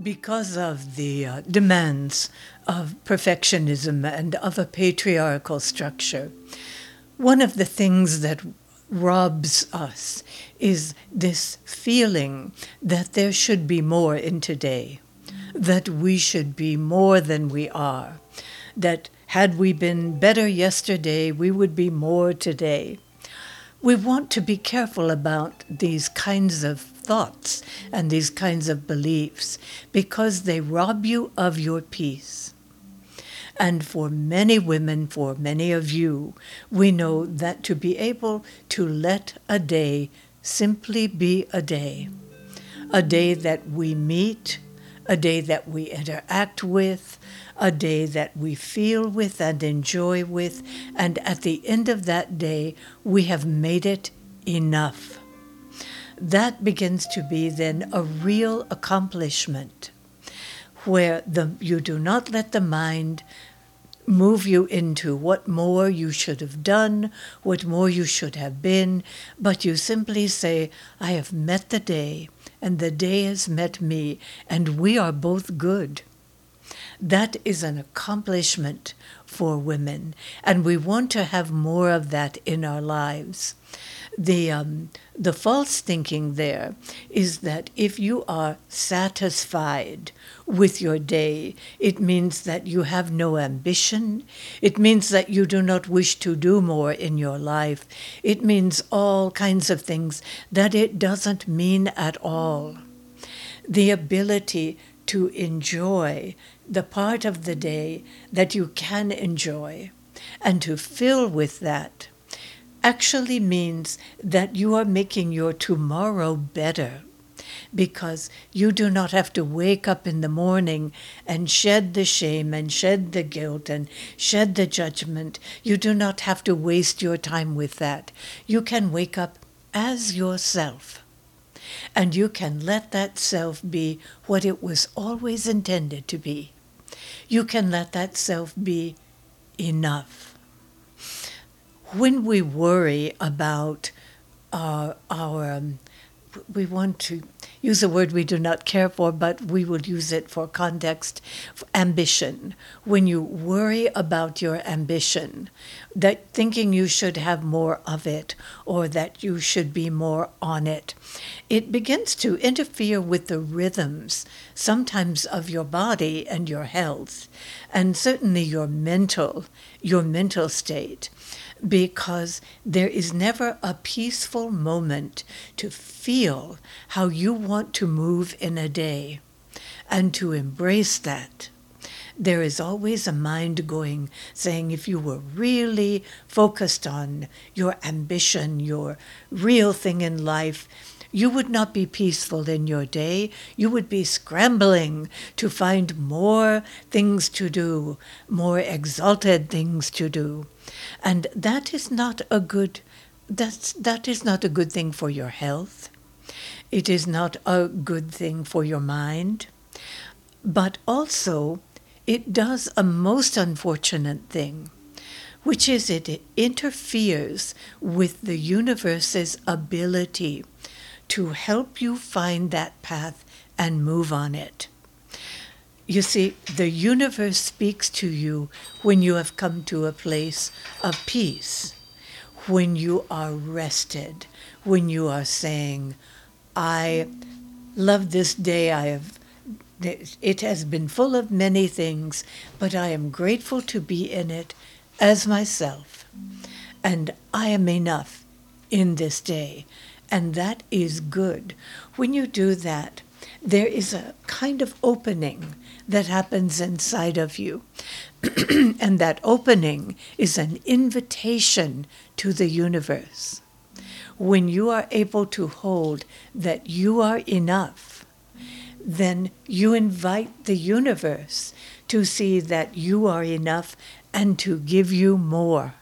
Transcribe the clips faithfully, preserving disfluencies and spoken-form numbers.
Because of the uh, demands of perfectionism and of a patriarchal structure, one of the things that robs us is this feeling that there should be more in today, that we should be more than we are, that had we been better yesterday, we would be more today. We want to be careful about these kinds of thoughts and these kinds of beliefs because they rob you of your peace. And for many women, for many of you, we know that to be able to let a day simply be a day, a day that we meet, a day that we interact with, a day that we feel with and enjoy with, and at the end of that day, we have made it enough. That begins to be then a real accomplishment, where the, you do not let the mind move you into what more you should have done, what more you should have been, but you simply say, I have met the day, and the day has met me, and we are both good. That is an accomplishment for women, and we want to have more of that in our lives. The um, the false thinking there is that if you are satisfied with your day, it means that you have no ambition. It means that you do not wish to do more in your life. It means all kinds of things that it doesn't mean at all. The ability to enjoy the part of the day that you can enjoy and to fill with that actually means that you are making your tomorrow better, because you do not have to wake up in the morning and shed the shame and shed the guilt and shed the judgment. You do not have to waste your time with that. You can wake up as yourself, and you can let that self be what it was always intended to be. You can let that self be enough. When we worry about uh, our, um, we want to use a word we do not care for, but we will use it for context, ambition. When you worry about your ambition, that thinking you should have more of it or that you should be more on it, it begins to interfere with the rhythms, sometimes of your body and your health, and certainly your mental, your mental state. Because there is never a peaceful moment to feel how you want to move in a day and to embrace that. There is always a mind going, saying if you were really focused on your ambition, your real thing in life, you would not be peaceful in your day. You would be scrambling to find more things to do, more exalted things to do. And that is not a good that's that is not a good thing for your health. It is not a good thing for your mind. But also it does a most unfortunate thing, which is it interferes with the universe's ability to help you find that path and move on it. You see, the universe speaks to you when you have come to a place of peace, when you are rested, when you are saying, I love this day, I have, it has been full of many things, but I am grateful to be in it as myself, and I am enough in this day. And that is good. When you do that, there is a kind of opening that happens inside of you. And that opening is an invitation to the universe. When you are able to hold that you are enough, then you invite the universe to see that you are enough and to give you more.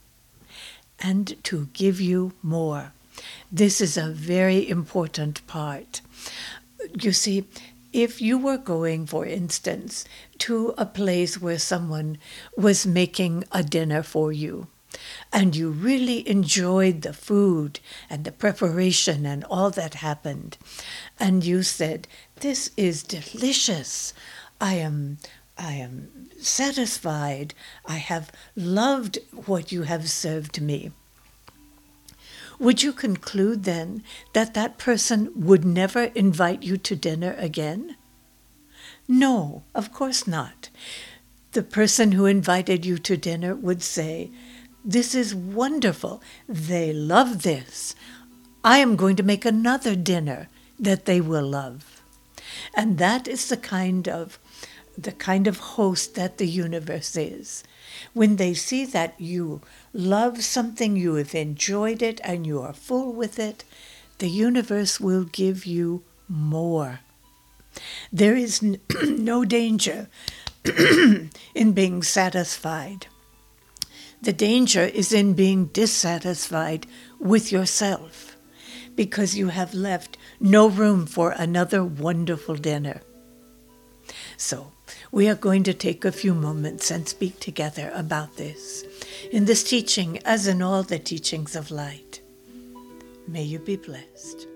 And to give you more. This is a very important part. You see, if you were going, for instance, to a place where someone was making a dinner for you, and you really enjoyed the food and the preparation and all that happened, and you said, "This is delicious. I am I am satisfied. I have loved what you have served me." Would you conclude then that that person would never invite you to dinner again? No, of course not. The person who invited you to dinner would say, "This is wonderful. They love this. I am going to make another dinner that they will love." And that is the kind of the kind of host that the universe is. When they see that you love something, you have enjoyed it, and you are full with it, the universe will give you more. There is n- no danger in being satisfied. The danger is in being dissatisfied with yourself, because you have left no room for another wonderful dinner. So, we are going to take a few moments and speak together about this, in this teaching as in all the teachings of light. May you be blessed.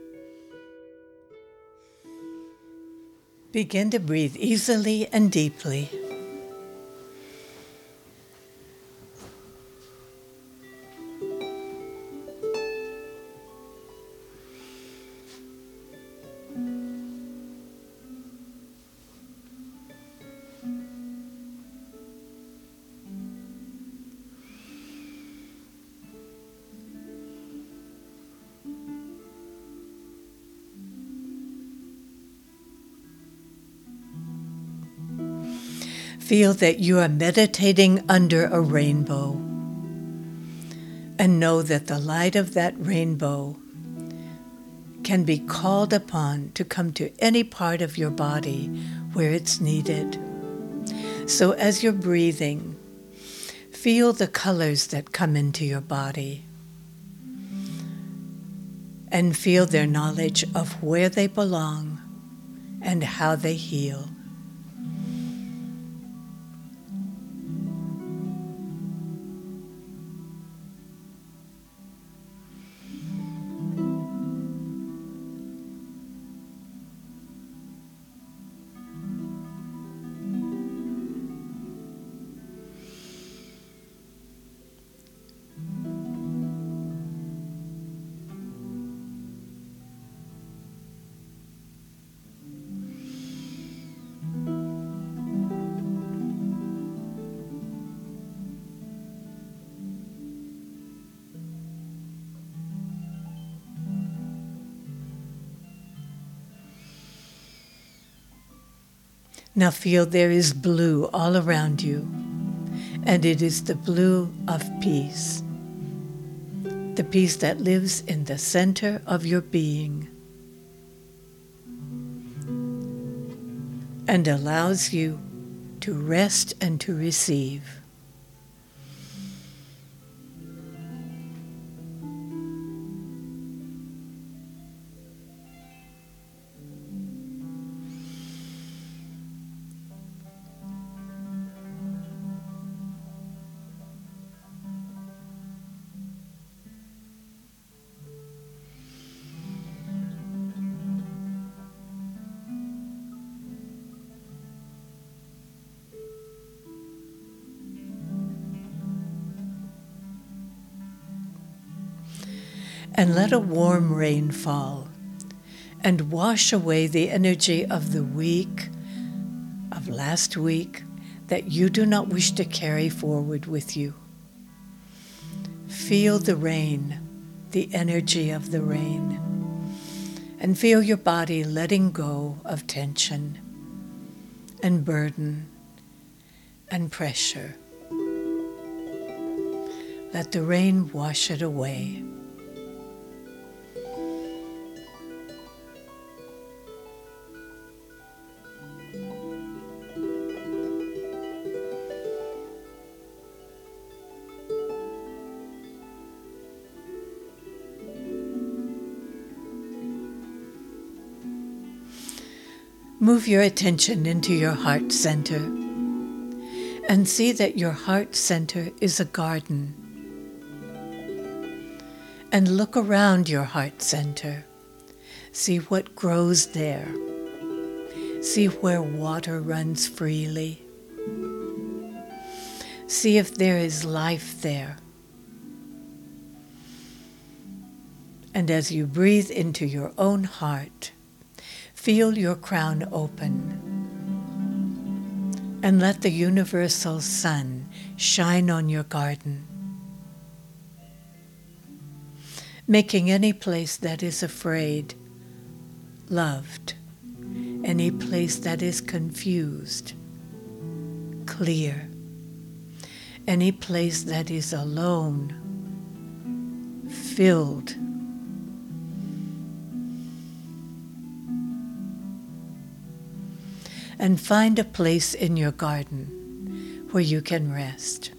Begin to breathe easily and deeply. Feel that you are meditating under a rainbow, and know that the light of that rainbow can be called upon to come to any part of your body where it's needed. So as you're breathing, feel the colors that come into your body, and feel their knowledge of where they belong and how they heal. Now feel there is blue all around you, and it is the blue of peace, the peace that lives in the center of your being and allows you to rest and to receive. And let a warm rain fall and wash away the energy of the week, of last week, that you do not wish to carry forward with you. Feel the rain, the energy of the rain, and feel your body letting go of tension and burden and pressure. Let the rain wash it away. Move your attention into your heart center and see that your heart center is a garden. And look around your heart center. See what grows there. See where water runs freely. See if there is life there. And as you breathe into your own heart, feel your crown open. And let the universal sun shine on your garden, making any place that is afraid loved, any place that is confused clear, any place that is alone filled. And find a place in your garden where you can rest.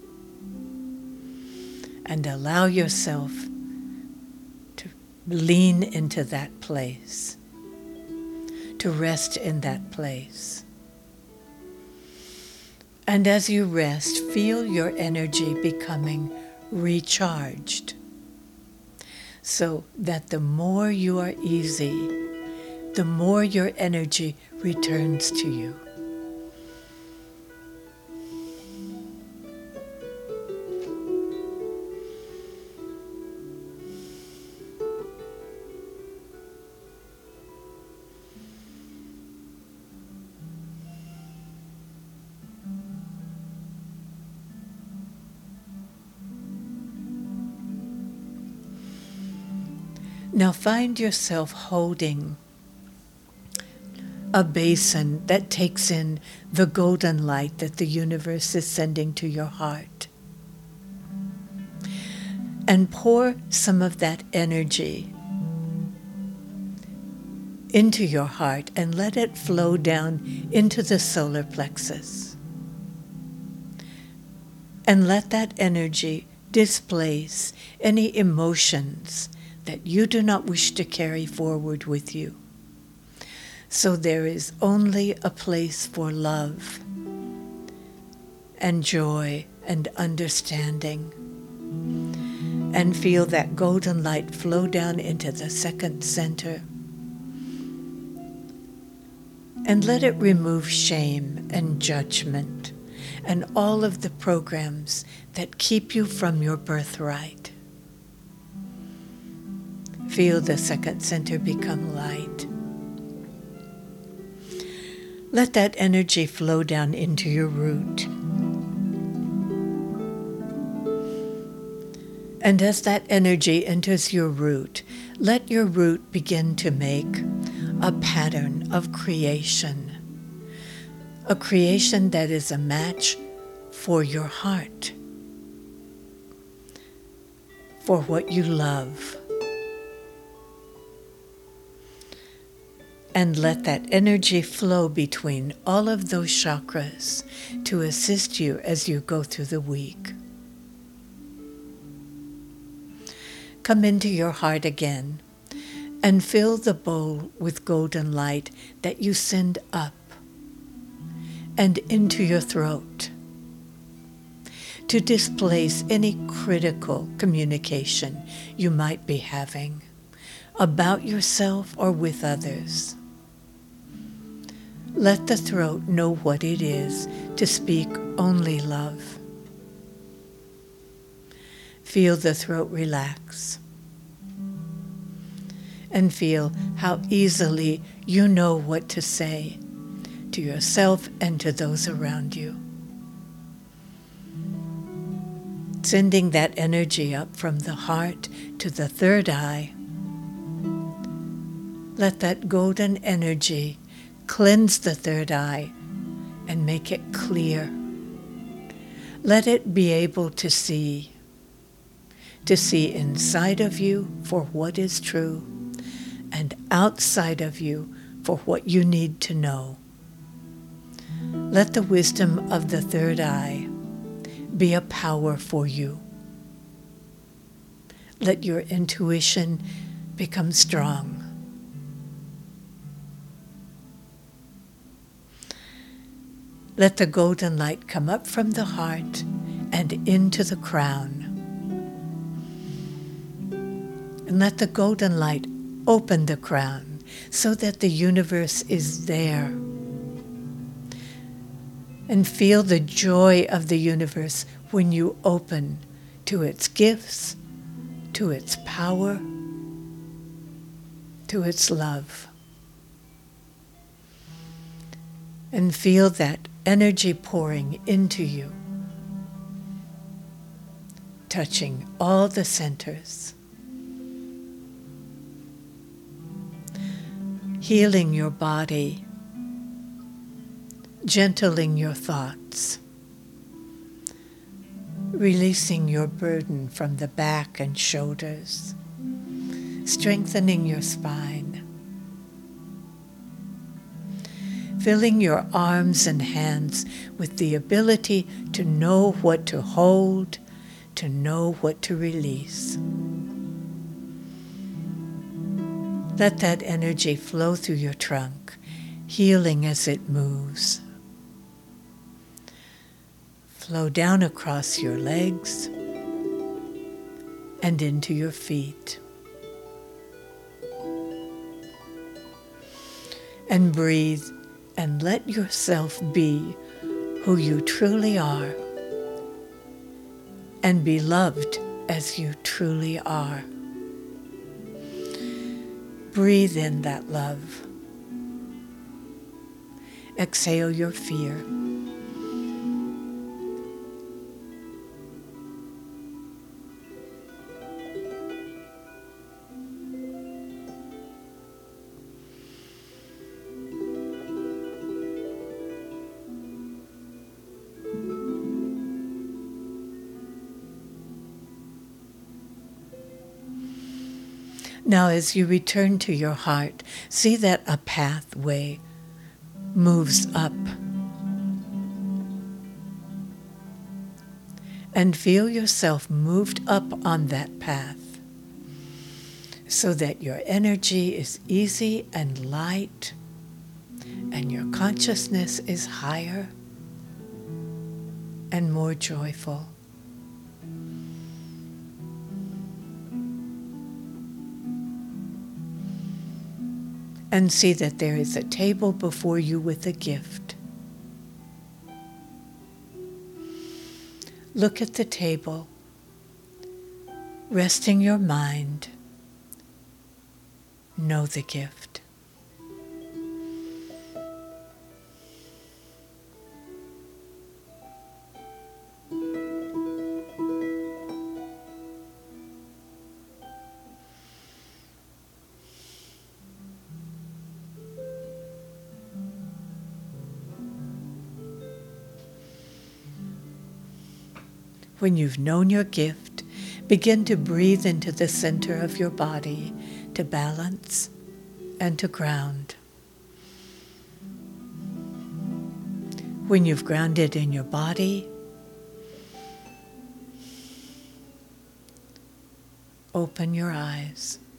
And allow yourself to lean into that place, to rest in that place. And as you rest, feel your energy becoming recharged, so that the more you are easy, the more your energy returns to you. Now find yourself holding a basin that takes in the golden light that the universe is sending to your heart. And pour some of that energy into your heart and let it flow down into the solar plexus. And let that energy displace any emotions that you do not wish to carry forward with you. So there is only a place for love and joy and understanding. And feel that golden light flow down into the second center. And let it remove shame and judgment and all of the programs that keep you from your birthright. Feel the second center become light. Let that energy flow down into your root. And as that energy enters your root, let your root begin to make a pattern of creation. A creation that is a match for your heart, for what you love. And let that energy flow between all of those chakras to assist you as you go through the week. Come into your heart again and fill the bowl with golden light that you send up and into your throat to displace any critical communication you might be having about yourself or with others. Let the throat know what it is to speak only love. Feel the throat relax. And feel how easily you know what to say to yourself and to those around you. Sending that energy up from the heart to the third eye. Let that golden energy cleanse the third eye and make it clear. Let it be able to see, to see inside of you for what is true and outside of you for what you need to know. Let the wisdom of the third eye be a power for you. Let your intuition become strong. Let the golden light come up from the heart and into the crown. And let the golden light open the crown so that the universe is there. And feel the joy of the universe when you open to its gifts, to its power, to its love. And feel that energy pouring into you, touching all the centers, healing your body, gentling your thoughts, releasing your burden from the back and shoulders, strengthening your spine, filling your arms and hands with the ability to know what to hold, to know what to release. Let that energy flow through your trunk, healing as it moves. Flow down across your legs and into your feet. And breathe and let yourself be who you truly are and be loved as you truly are. Breathe in that love. Exhale your fear. Now, as you return to your heart, see that a pathway moves up. And feel yourself moved up on that path so that your energy is easy and light and your consciousness is higher and more joyful. And see that there is a table before you with a gift. Look at the table, resting your mind. Know the gift. When you've known your gift, begin to breathe into the center of your body to balance and to ground. When you've grounded in your body, open your eyes.